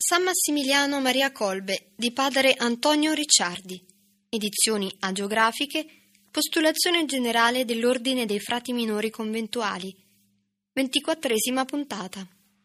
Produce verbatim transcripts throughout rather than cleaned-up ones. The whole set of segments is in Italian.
San Massimiliano Maria Colbe di padre Antonio Ricciardi. Edizioni agiografiche. Postulazione generale dell'Ordine dei Frati Minori Conventuali. ventiquattresima puntata.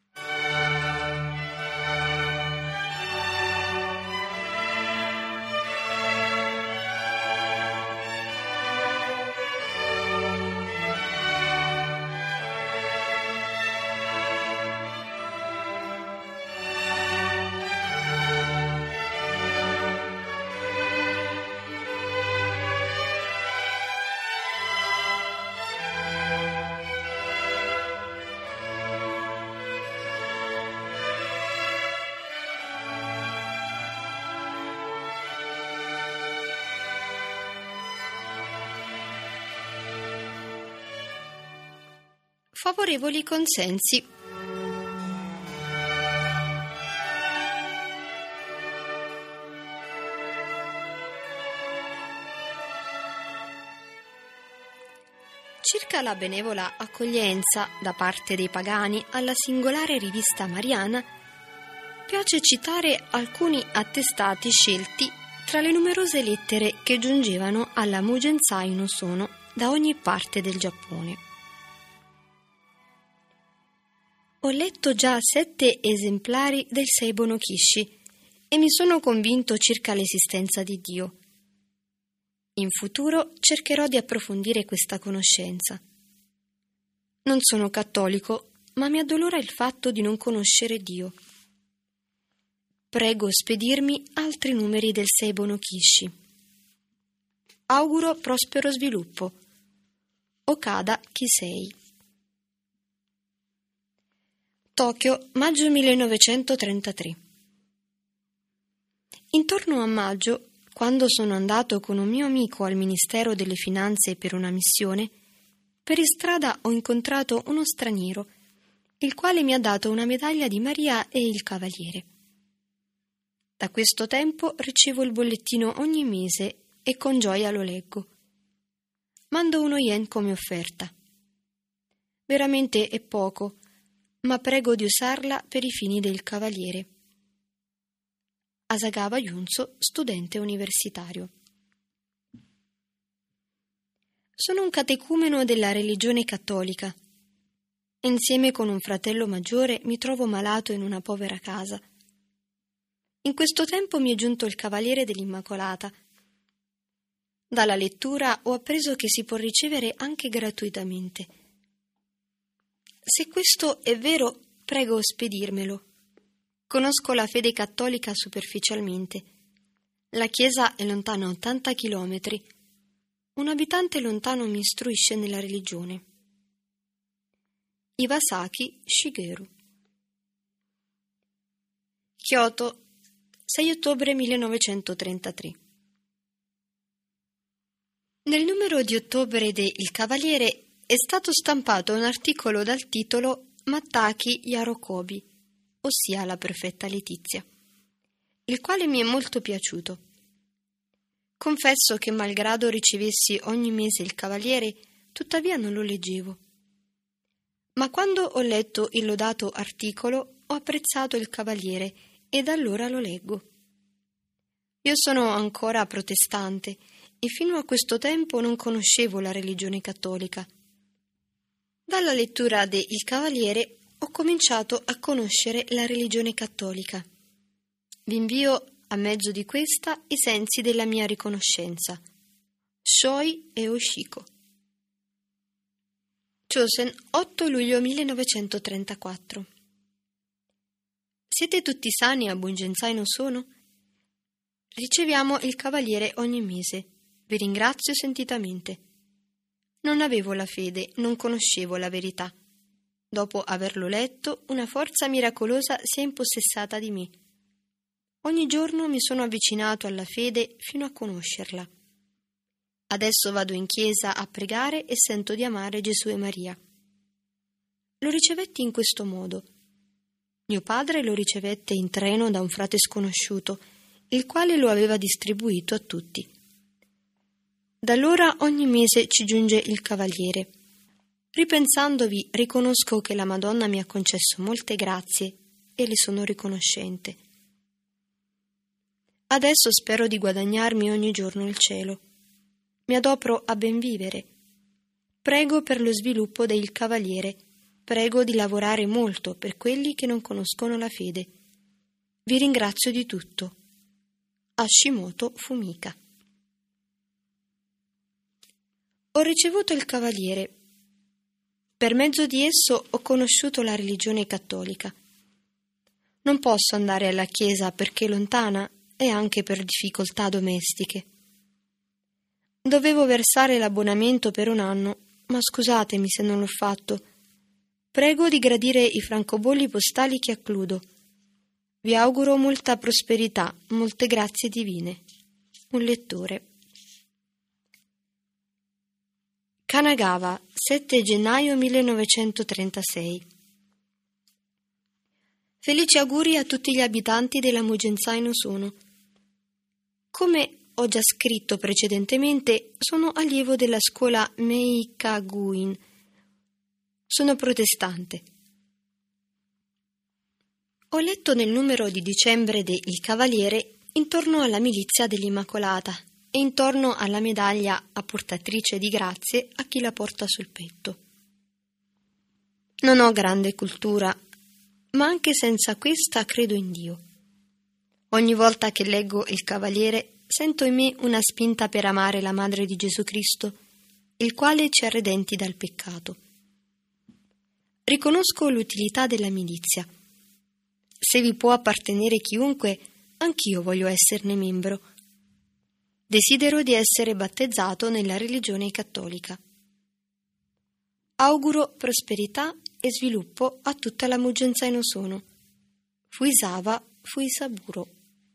Favorevoli consensi. Circa la benevola accoglienza da parte dei pagani alla singolare rivista mariana, piace citare alcuni attestati scelti tra le numerose lettere che giungevano alla Mujensai no Sono da ogni parte del Giappone. Ho letto già sette esemplari del Seibo no Kishi e mi sono convinto circa l'esistenza di Dio. In futuro cercherò di approfondire questa conoscenza. Non sono cattolico, ma mi addolora il fatto di non conoscere Dio. Prego spedirmi altri numeri del Seibo no Kishi. Auguro prospero sviluppo. Okada Kisei. Tokyo, maggio millenovecentotrentatré. Intorno a maggio, quando sono andato con un mio amico al Ministero delle Finanze per una missione, per strada ho incontrato uno straniero, il quale mi ha dato una medaglia di Maria e il Cavaliere. Da questo tempo ricevo il bollettino ogni mese e con gioia lo leggo. Mando uno yen come offerta. Veramente è poco, ma prego di usarla per i fini del Cavaliere. Asagawa Junso, studente universitario. Sono un catecumeno della religione cattolica. Insieme con un fratello maggiore mi trovo malato in una povera casa. In questo tempo mi è giunto il Cavaliere dell'Immacolata. Dalla lettura ho appreso che si può ricevere anche gratuitamente. Se questo è vero, prego spedirmelo. Conosco la fede cattolica superficialmente. La chiesa è lontana ottanta chilometri. Un abitante lontano mi istruisce nella religione. Iwasaki Shigeru. Kyoto, sei ottobre millenovecentotrentatré. Nel numero di ottobre de Il Cavaliere è stato stampato un articolo dal titolo Mattaki Yarokobi, ossia la perfetta letizia, il quale mi è molto piaciuto. Confesso che malgrado ricevessi ogni mese il Cavaliere, tuttavia non lo leggevo. Ma quando ho letto il lodato articolo ho apprezzato il Cavaliere e da allora lo leggo. Io sono ancora protestante e fino a questo tempo non conoscevo la religione cattolica. Dalla lettura de Il Cavaliere ho cominciato a conoscere la religione cattolica. Vi invio a mezzo di questa i sensi della mia riconoscenza. Shoi e Oshiko. Chosen, otto luglio millenovecentotrentaquattro. Siete tutti sani a Bunjensai no Sono? Riceviamo il Cavaliere ogni mese. Vi ringrazio sentitamente. Non avevo la fede, non conoscevo la verità. Dopo averlo letto, una forza miracolosa si è impossessata di me. Ogni giorno mi sono avvicinato alla fede fino a conoscerla. Adesso vado in chiesa a pregare e sento di amare Gesù e Maria. Lo ricevetti in questo modo. Mio padre lo ricevette in treno da un frate sconosciuto, il quale lo aveva distribuito a tutti. Da allora ogni mese ci giunge il Cavaliere. Ripensandovi, riconosco che la Madonna mi ha concesso molte grazie e le sono riconoscente. Adesso spero di guadagnarmi ogni giorno il cielo. Mi adopro a ben vivere. Prego per lo sviluppo del Cavaliere. Prego di lavorare molto per quelli che non conoscono la fede. Vi ringrazio di tutto. Hashimoto Fumika. Ho ricevuto il Cavaliere. Per mezzo di esso ho conosciuto la religione cattolica. Non posso andare alla chiesa perché lontana e anche per difficoltà domestiche. Dovevo versare l'abbonamento per un anno, ma scusatemi se non l'ho fatto. Prego di gradire i francobolli postali che accludo. Vi auguro molta prosperità, molte grazie divine. Un lettore. Kanagawa, sette gennaio millenovecentotrentasei. Felici auguri a tutti gli abitanti della Mujensai no Sono. Come ho già scritto precedentemente, sono allievo della scuola Meikaguin. Sono protestante. Ho letto nel numero di dicembre de Il Cavaliere intorno alla milizia dell'Immacolata e intorno alla medaglia a portatrice di grazie a chi la porta sul petto. Non ho grande cultura, ma anche senza questa credo in Dio. Ogni volta che leggo Il Cavaliere sento in me una spinta per amare la Madre di Gesù Cristo, il quale ci ha redenti dal peccato. Riconosco l'utilità della milizia. Se vi può appartenere chiunque, anch'io voglio esserne membro. Desidero di essere battezzato nella religione cattolica. Auguro prosperità e sviluppo a tutta la Mujensai no Sono. Fuisawa Fuisaburo.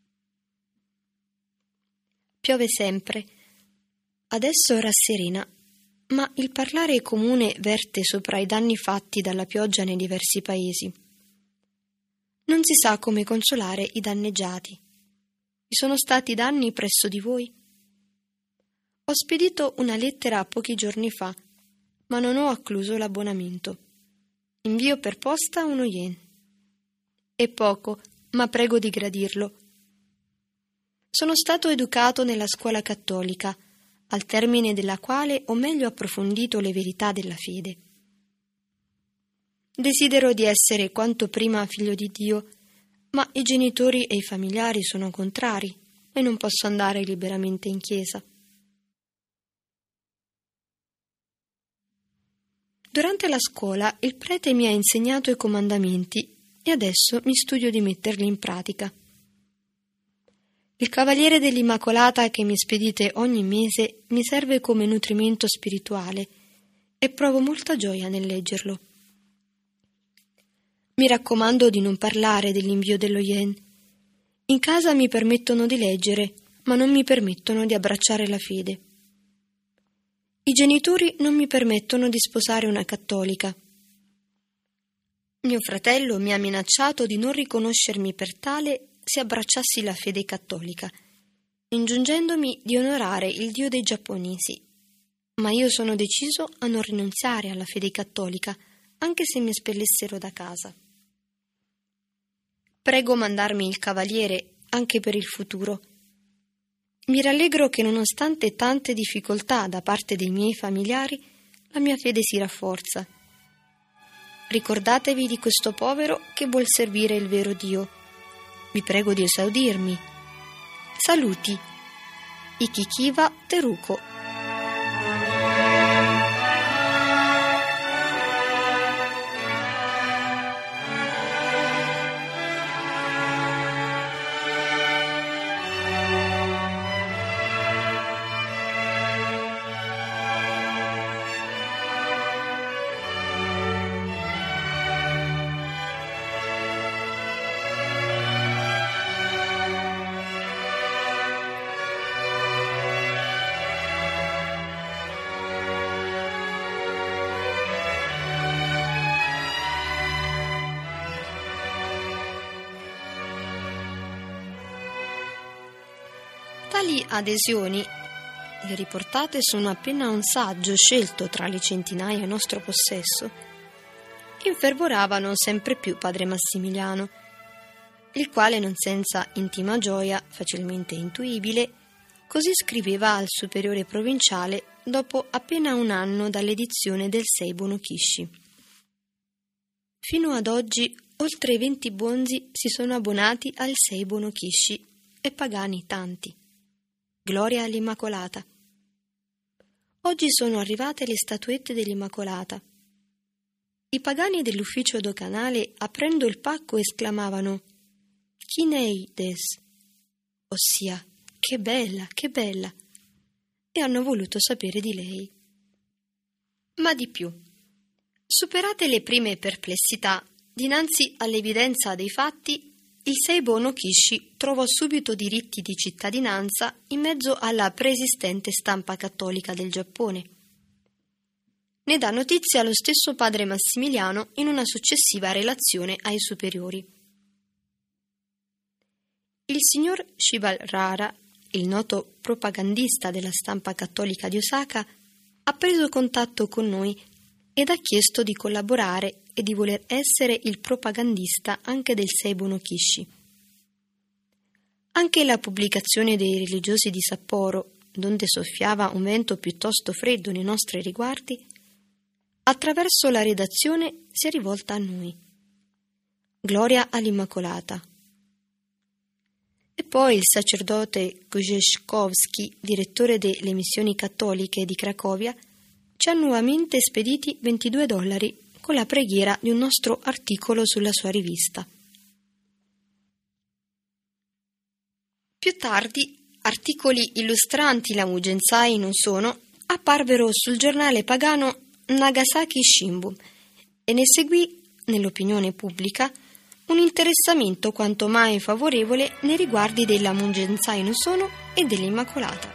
Piove sempre. Adesso rasserena, ma il parlare comune verte sopra i danni fatti dalla pioggia nei diversi paesi. Non si sa come consolare i danneggiati. Vi sono stati danni presso di voi? Ho spedito una lettera pochi giorni fa, ma non ho accluso l'abbonamento. Invio per posta uno yen. È poco, ma prego di gradirlo. Sono stato educato nella scuola cattolica, al termine della quale ho meglio approfondito le verità della fede. Desidero di essere quanto prima figlio di Dio, ma i genitori e i familiari sono contrari e non posso andare liberamente in chiesa. Durante la scuola il prete mi ha insegnato i comandamenti e adesso mi studio di metterli in pratica. Il Cavaliere dell'Immacolata che mi spedite ogni mese mi serve come nutrimento spirituale e provo molta gioia nel leggerlo. Mi raccomando di non parlare dell'invio dello yen. In casa mi permettono di leggere, ma non mi permettono di abbracciare la fede. I genitori non mi permettono di sposare una cattolica. Mio fratello mi ha minacciato di non riconoscermi per tale se abbracciassi la fede cattolica, ingiungendomi di onorare il Dio dei giapponesi. Ma io sono deciso a non rinunziare alla fede cattolica, anche se mi espellessero da casa. Prego mandarmi il Cavaliere anche per il futuro. Mi rallegro che nonostante tante difficoltà da parte dei miei familiari, la mia fede si rafforza. Ricordatevi di questo povero che vuol servire il vero Dio. Vi prego di esaudirmi. Saluti. Ikikiwa Teruko. Tali adesioni, le riportate sono appena un saggio scelto tra le centinaia a nostro possesso, infervoravano sempre più padre Massimiliano. il quale, non senza intima gioia, facilmente intuibile, così scriveva al superiore provinciale dopo appena un anno dall'edizione del Seibuno Kishi. Fino ad oggi oltre venti bonzi si sono abbonati al Seibuno Kishi e pagani tanti. Gloria all'Immacolata. Oggi sono arrivate le statuette dell'Immacolata. I pagani dell'ufficio doganale, aprendo il pacco, esclamavano «Kinei des», ossia «Che bella, che bella», e hanno voluto sapere di lei. Ma di più. Superate le prime perplessità, dinanzi all'evidenza dei fatti, il Seibuno Kishi trovò subito diritti di cittadinanza in mezzo alla preesistente stampa cattolica del Giappone. Ne dà notizia lo stesso padre Massimiliano in una successiva relazione ai superiori. Il signor Shibarara, il noto propagandista della stampa cattolica di Osaka, ha preso contatto con noi ed ha chiesto di collaborare e di voler essere il propagandista anche del Seibuno Kishi. Anche la pubblicazione dei religiosi di Sapporo, donde soffiava un vento piuttosto freddo nei nostri riguardi, attraverso la redazione si è rivolta a noi. Gloria all'Immacolata. E poi il sacerdote Gojeszkowski, direttore delle missioni cattoliche di Cracovia, ci ha nuovamente spediti ventidue dollari con la preghiera di un nostro articolo sulla sua rivista. Più tardi, articoli illustranti la Mujensai non sono apparvero sul giornale pagano Nagasaki Shimbun e ne seguì, nell'opinione pubblica, un interessamento quanto mai favorevole nei riguardi della Mujensai no Sono e dell'Immacolata.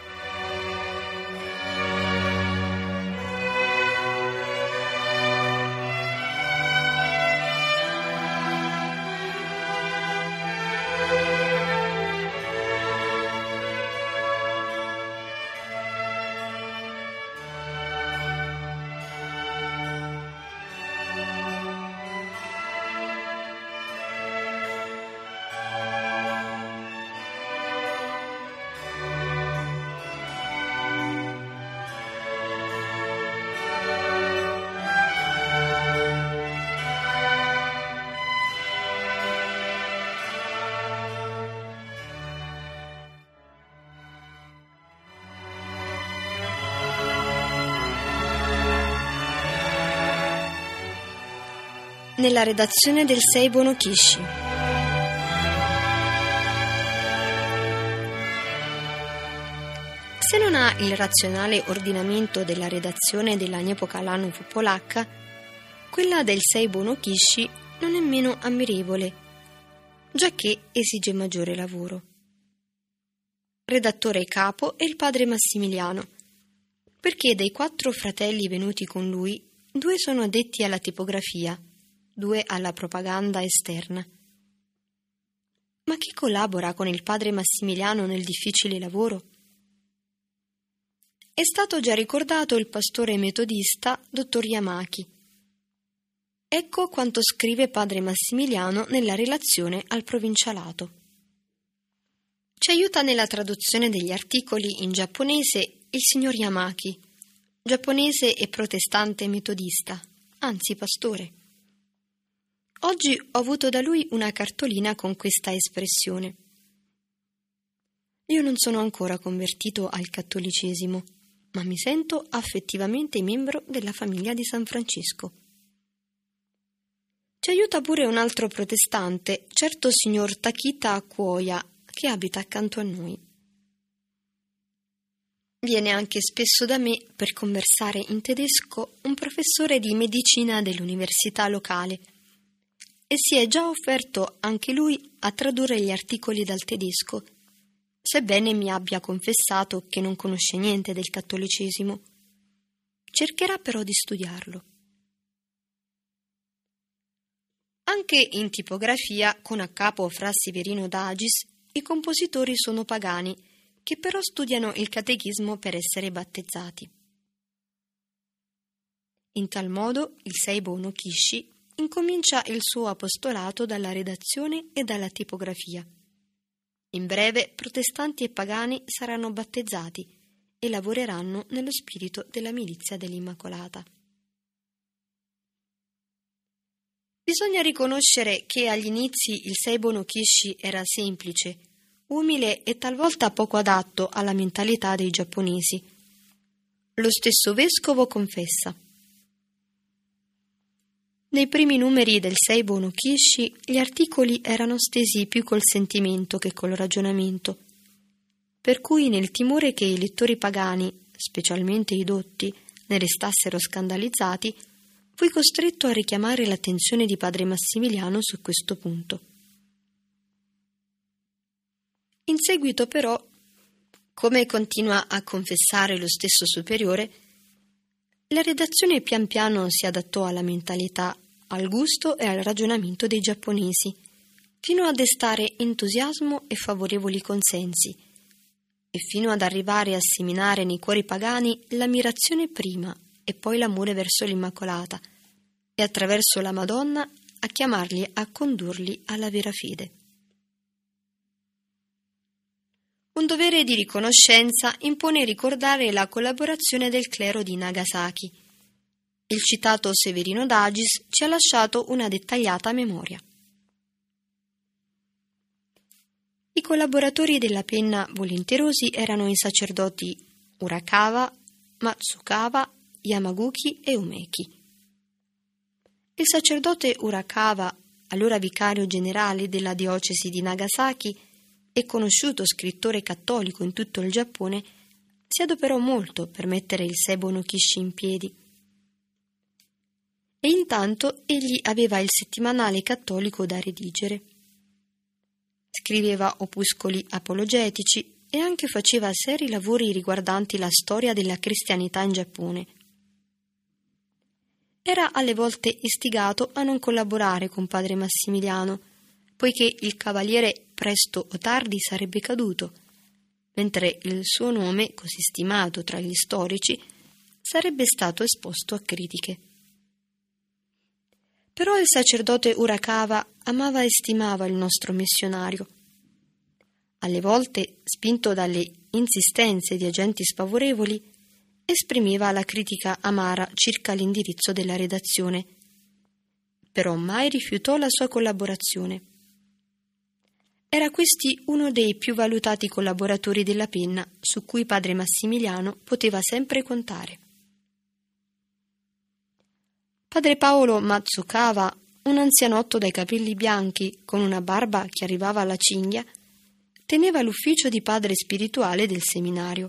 Nella redazione del Seibuno Kishi. Se non ha il razionale ordinamento della redazione della Niepokalanów polacca, quella del Seibuno Kishi non è meno ammirevole, giacché esige maggiore lavoro. Redattore capo è il padre Massimiliano, perché dei quattro fratelli venuti con lui, due sono addetti alla tipografia, due alla propaganda esterna. Ma chi collabora con il padre Massimiliano nel difficile lavoro? È stato già ricordato il pastore metodista dottor Yamaki. Ecco quanto scrive padre Massimiliano nella relazione al provincialato. Ci aiuta nella traduzione degli articoli in giapponese il signor Yamaki, giapponese e protestante metodista, anzi pastore. Oggi ho avuto da lui una cartolina con questa espressione. Io non sono ancora convertito al cattolicesimo, ma mi sento affettivamente membro della famiglia di San Francesco. Ci aiuta pure un altro protestante, certo signor Takita Akuoya, che abita accanto a noi. Viene anche spesso da me per conversare in tedesco un professore di medicina dell'università locale, e si è già offerto anche lui a tradurre gli articoli dal tedesco, sebbene mi abbia confessato che non conosce niente del cattolicesimo. Cercherà però di studiarlo. Anche in tipografia, con a capo Fra Severino d'Agis, i compositori sono pagani, che però studiano il catechismo per essere battezzati. In tal modo il Seibuno Kishi incomincia il suo apostolato dalla redazione e dalla tipografia. In breve, protestanti e pagani saranno battezzati e lavoreranno nello spirito della milizia dell'Immacolata. Bisogna riconoscere che agli inizi il Seibo no Kishi era semplice, umile e talvolta poco adatto alla mentalità dei giapponesi. Lo stesso vescovo confessa: nei primi numeri del Seibo no Kishi gli articoli erano stesi più col sentimento che col ragionamento, per cui nel timore che i lettori pagani, specialmente i dotti, ne restassero scandalizzati, fui costretto a richiamare l'attenzione di padre Massimiliano su questo punto. In seguito però, come continua a confessare lo stesso superiore, la redazione pian piano si adattò alla mentalità, al gusto e al ragionamento dei giapponesi, fino a destare entusiasmo e favorevoli consensi, e fino ad arrivare a seminare nei cuori pagani l'ammirazione prima e poi l'amore verso l'Immacolata, e attraverso la Madonna a chiamarli a condurli alla vera fede. Un dovere di riconoscenza impone ricordare la collaborazione del clero di Nagasaki. Il citato Severino d'Agis ci ha lasciato una dettagliata memoria. I collaboratori della penna volenterosi erano i sacerdoti Urakawa, Matsukawa, Yamaguchi e Umeki. Il sacerdote Urakawa, allora vicario generale della diocesi di Nagasaki e conosciuto scrittore cattolico in tutto il Giappone, si adoperò molto per mettere il Seibo no Kishi in piedi. E intanto egli aveva il settimanale cattolico da redigere. Scriveva opuscoli apologetici e anche faceva seri lavori riguardanti la storia della cristianità in Giappone. Era alle volte istigato a non collaborare con padre Massimiliano, poiché il cavaliere presto o tardi sarebbe caduto, mentre il suo nome, così stimato tra gli storici, sarebbe stato esposto a critiche. Però il sacerdote Urakawa amava e stimava il nostro missionario. Alle volte, spinto dalle insistenze di agenti sfavorevoli, esprimeva la critica amara circa l'indirizzo della redazione, però mai rifiutò la sua collaborazione. Era questi uno dei più valutati collaboratori della penna su cui padre Massimiliano poteva sempre contare. Padre Paolo Matsukawa, un anzianotto dai capelli bianchi con una barba che arrivava alla cinghia, teneva l'ufficio di padre spirituale del seminario.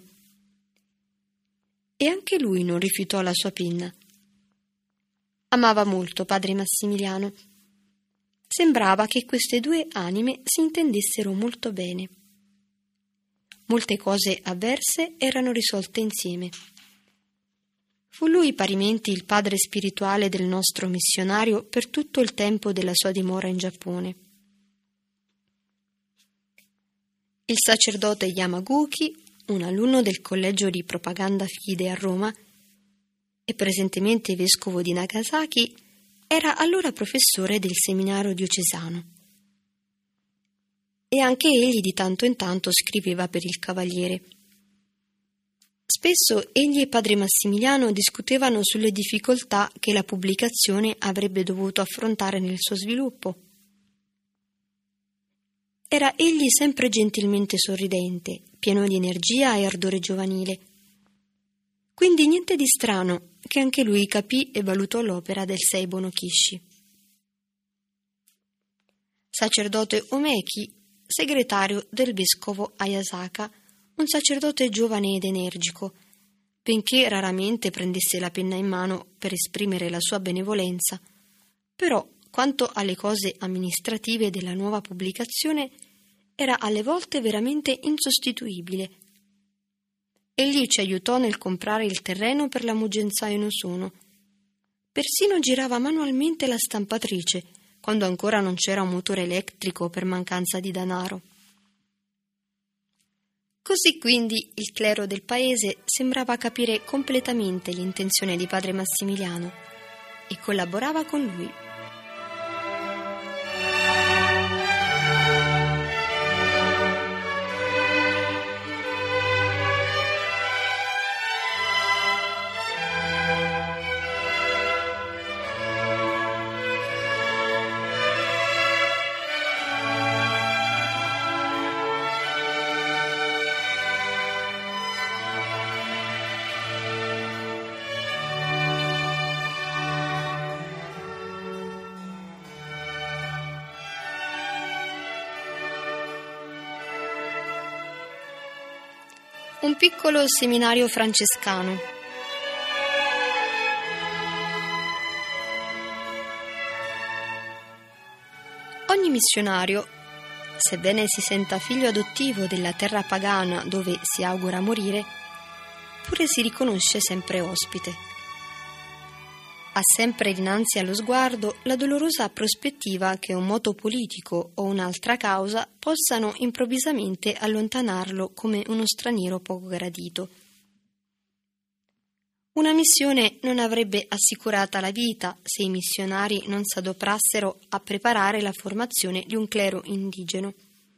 E anche lui non rifiutò la sua penna. Amava molto padre Massimiliano. Sembrava che queste due anime si intendessero molto bene. Molte cose avverse erano risolte insieme. Fu lui parimenti il padre spirituale del nostro missionario per tutto il tempo della sua dimora in Giappone. Il sacerdote Yamaguchi, un alunno del collegio di propaganda fide a Roma e presentemente vescovo di Nagasaki, era allora professore del seminario diocesano. E anche egli di tanto in tanto scriveva per il Cavaliere. Spesso egli e padre Massimiliano discutevano sulle difficoltà che la pubblicazione avrebbe dovuto affrontare nel suo sviluppo. Era egli sempre gentilmente sorridente, pieno di energia e ardore giovanile. Quindi niente di strano che anche lui capì e valutò l'opera del Seibo no Kishi. Sacerdote Umeki, segretario del vescovo Ayasaka, un sacerdote giovane ed energico, benché raramente prendesse la penna in mano per esprimere la sua benevolenza, però quanto alle cose amministrative della nuova pubblicazione era alle volte veramente insostituibile. Egli ci aiutò nel comprare il terreno per la Mugenzae no Sono. Persino girava manualmente la stampatrice, quando ancora non c'era un motore elettrico per mancanza di denaro. Così quindi il clero del paese sembrava capire completamente l'intenzione di padre Massimiliano e collaborava con lui. Un piccolo seminario francescano. Ogni missionario, sebbene si senta figlio adottivo della terra pagana dove si augura morire, pure si riconosce sempre ospite. Ha sempre dinanzi allo sguardo la dolorosa prospettiva che un moto politico o un'altra causa possano improvvisamente allontanarlo come uno straniero poco gradito. Una missione non avrebbe assicurata la vita se i missionari non s'adoperassero a preparare la formazione di un clero indigeno.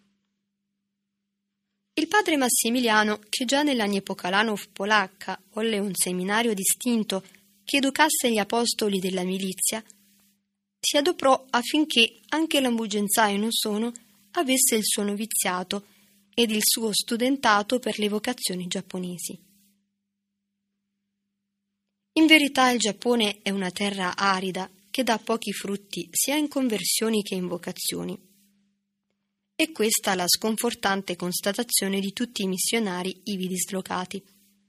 Il padre Massimiliano, che già nell'Agnepo Kalanów polacca volle un seminario distinto che educasse gli apostoli della milizia, si adoperò affinché anche la Mugenzae non sono avesse il suo noviziato ed il suo studentato per le vocazioni giapponesi. In verità il Giappone è una terra arida che dà pochi frutti sia in conversioni che in vocazioni. E questa la sconfortante constatazione di tutti i missionari ivi dislocati.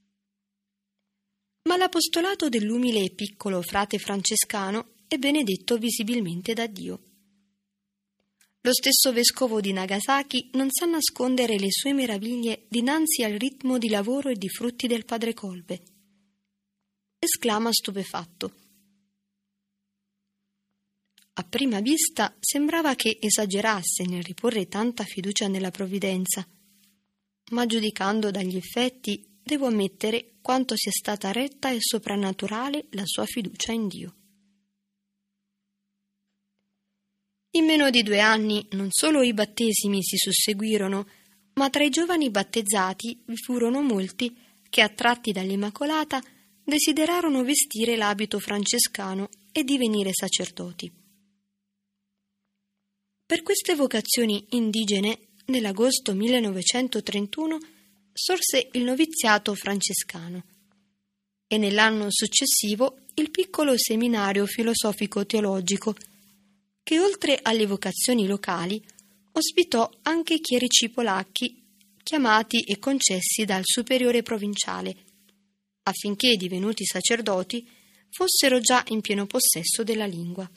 Ma l'apostolato dell'umile e piccolo frate francescano è benedetto visibilmente da Dio. Lo stesso vescovo di Nagasaki non sa nascondere le sue meraviglie dinanzi al ritmo di lavoro e di frutti del padre Kolbe. Esclama stupefatto. A prima vista sembrava che esagerasse nel riporre tanta fiducia nella provvidenza, ma giudicando dagli effetti devo ammettere quanto sia stata retta e soprannaturale la sua fiducia in Dio. In meno di due anni non solo i battesimi si susseguirono, ma tra i giovani battezzati vi furono molti che, attratti dall'Immacolata, desiderarono vestire l'abito francescano e divenire sacerdoti. Per queste vocazioni indigene, nell'agosto millenovecentotrentuno, sorse il noviziato francescano e nell'anno successivo il piccolo seminario filosofico-teologico che, oltre alle vocazioni locali, ospitò anche chierici polacchi chiamati e concessi dal superiore provinciale, affinché, divenuti sacerdoti, fossero già in pieno possesso della lingua.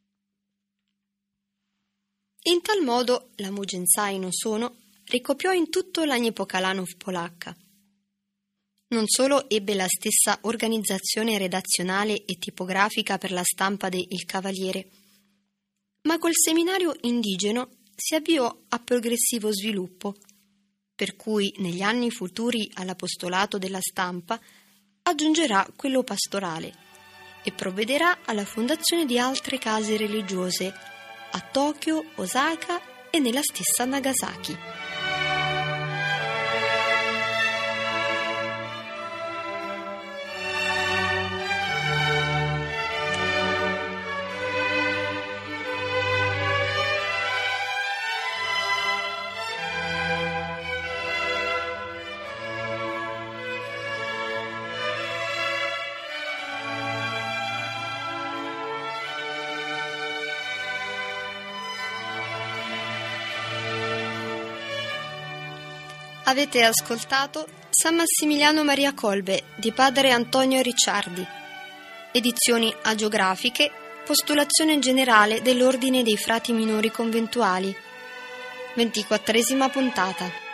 In tal modo la Mugenzae non sono ricopiò in tutto l'Agnepo Kalanów polacca. Non solo ebbe la stessa organizzazione redazionale e tipografica per la stampa de Il Cavaliere, ma col seminario indigeno si avviò a progressivo sviluppo, per cui negli anni futuri all'apostolato della stampa aggiungerà quello pastorale e provvederà alla fondazione di altre case religiose a Tokyo, Osaka e nella stessa Nagasaki. Avete ascoltato San Massimiliano Maria Kolbe di padre Antonio Ricciardi, edizioni agiografiche, postulazione generale dell'Ordine dei Frati Minori Conventuali, ventiquattresima puntata.